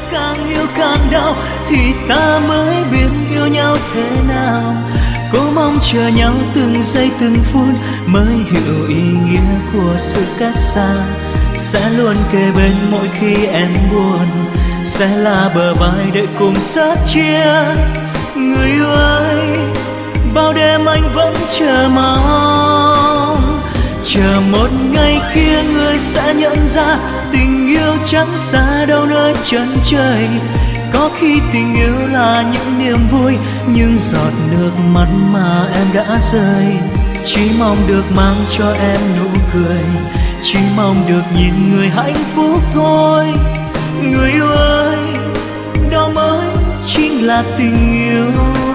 càng yêu càng đau thì ta mới biết yêu nhau thế nào. Cố mong chờ nhau từng giây từng phút mới hiểu ý nghĩa của sự cách xa. Sẽ luôn kề bên mỗi khi em buồn, sẽ là bờ vai để cùng sát chia. Người yêu ơi, bao đêm anh vẫn chờ mong, chờ một ngày kia người sẽ nhận ra tình yêu chẳng xa đâu nơi chân trời. Có khi tình yêu là những niềm vui, những giọt nước mắt mà em đã rơi. Chỉ mong được mang cho em nụ cười, chỉ mong được nhìn người hạnh phúc thôi. Người yêu ơi, đó mới chính là tình yêu.